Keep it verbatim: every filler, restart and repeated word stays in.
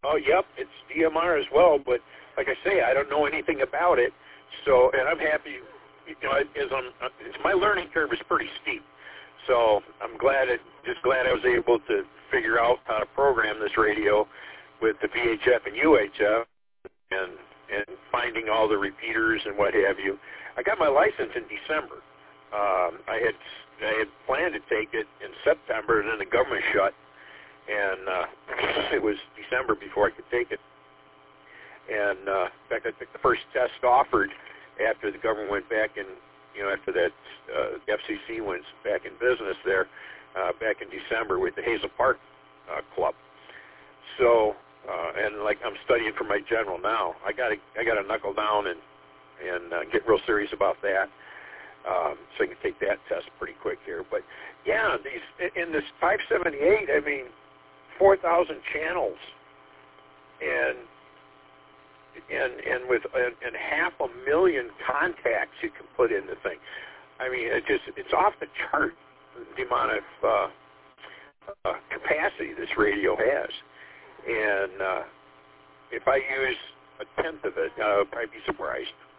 Oh, yep, it's D M R as well, but like I say, I don't know anything about it. So, and I'm happy, you know, as I'm, it's, my learning curve is pretty steep. So I'm glad, it, just glad I was able to figure out how to program this radio with the V H F and U H F and and finding all the repeaters and what have you. I got my license in December. Um, I had I had planned to take it in September, and then the government shut, and uh, it was December before I could take it. And uh, in fact, I took the first test offered after the government went back in, you know, after that uh, F C C went back in business there, uh, back in December with the Hazel Park uh, Club. So, uh, and like I'm studying for my general now. I got to I got to knuckle down and and uh, get real serious about that. Um, so I can take that test pretty quick here. But yeah, these in this five seventy-eight, I mean, four thousand channels, and and and with and, and half a million contacts you can put in the thing. I mean, it just it's off the chart, the amount of uh, uh, capacity this radio has. And uh, if I use a tenth of it, uh, I'd be surprised.